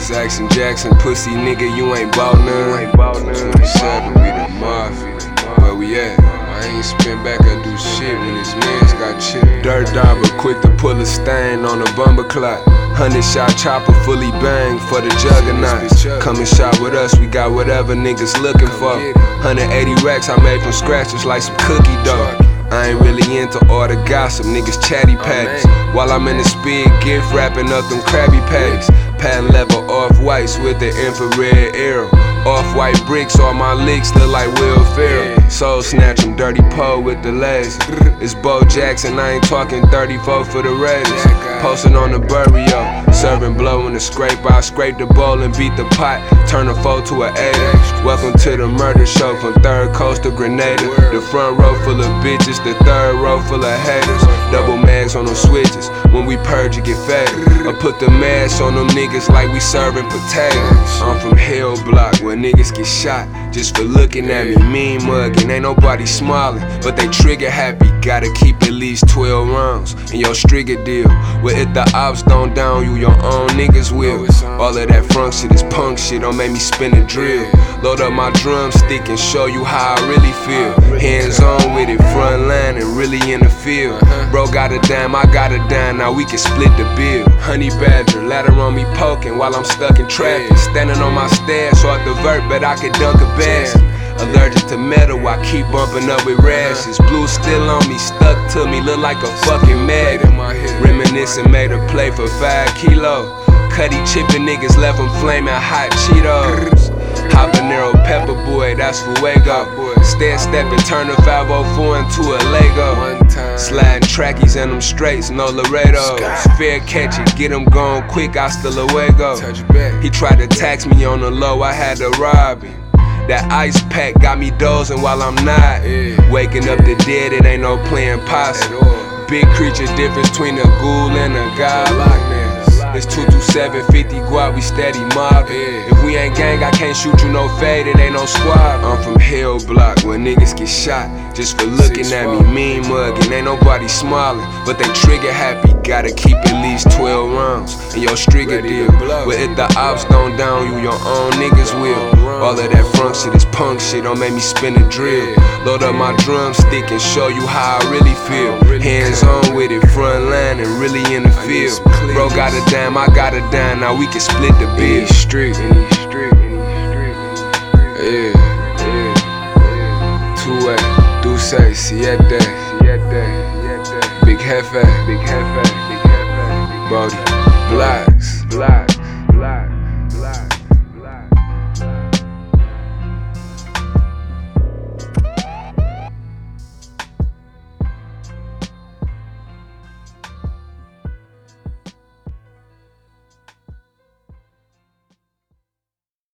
niggas asking Jackson, pussy nigga, you ain't bout none. 27, we the mafia. Where we at? I ain't spin back or do shit when this man's got chipped. Dirt dauber, quick to pull a stain on a bumper clock. 100-shot chopper, fully bang for the juggernaut. Come and shot with us, we got whatever niggas looking for. 180 racks I made from scratch, just like some cookie dough. I ain't really into all the gossip, niggas chatty patties. While I'm in the speed, gift wrapping up them Krabby Patties. Patent leather off-whites with the infrared arrow. Off-white bricks, all my licks look like Will Ferrell. Soul snatch, I'm Dirty Poe with the lazy. It's Bo Jackson, I ain't talking 34 for the Raiders. Posting on the Burrio, serving blow in the scrape. I scrape the bowl and beat the pot, turn a 4 to an 8. Welcome to the murder show from Third Coast to Grenada. The front row full of bitches, the third row full of haters. Double mags on them switches, when we purge it get faded. I put the mash on them niggas like we serving potatoes. I'm from Hell Block where niggas get shot just for looking at me, mean mugging. Ain't nobody smiling, but they trigger happy. Gotta keep at least 12 rounds in your strigger deal. Well, if the ops don't down you, your own niggas will. All of that front shit is punk shit, don't make me spin a drill. Load up my drumstick and show you how I really feel. Hands on with it, front line and really in the field. Bro got a dime, I got a dime, now we can split the bill. Honey Badger, ladder on me poking while I'm stuck in traffic. Standing on my stairs, so I divert, but I can dunk a basket. Allergic to metal, I keep bumping up with rashes. Blue still on me, stuck to me, look like a fucking magnet. Reminiscing, made a play for 5 kilo. Cuddy chipping niggas left them flaming hot Cheetos. Habanero pepper boy, that's Fuego. Stand stepping, turn a 504 into a Lego. Sliding trackies in them straights, no Laredos. Fair catch it, get him going quick, hasta luego. He tried to tax me on the low, I had to rob him. That ice pack got me dozing while I'm not. Waking up the dead, it ain't no playing possum. Big creature difference between a ghoul and a goblin. It's 227, 50 guap, we steady mobbing. If we ain't gang, I can't shoot you no fade, it ain't no squad. I'm from Hell Block where niggas get shot just for looking at me, mean mugging. Ain't nobody smiling, but they trigger happy. Gotta keep at least 12 rounds in your strigger deal. But if the ops don't down you, your own niggas will. All of that front shit is punk shit, don't make me spin a drill. Load up my drumstick and show you how I really feel. Hands on with it, front line and really in the field. Bro got a dime, I got a dime, now we can split the bill. Street, yeah. 2A, Duce, Siete, Big Hefe, Brody, Black.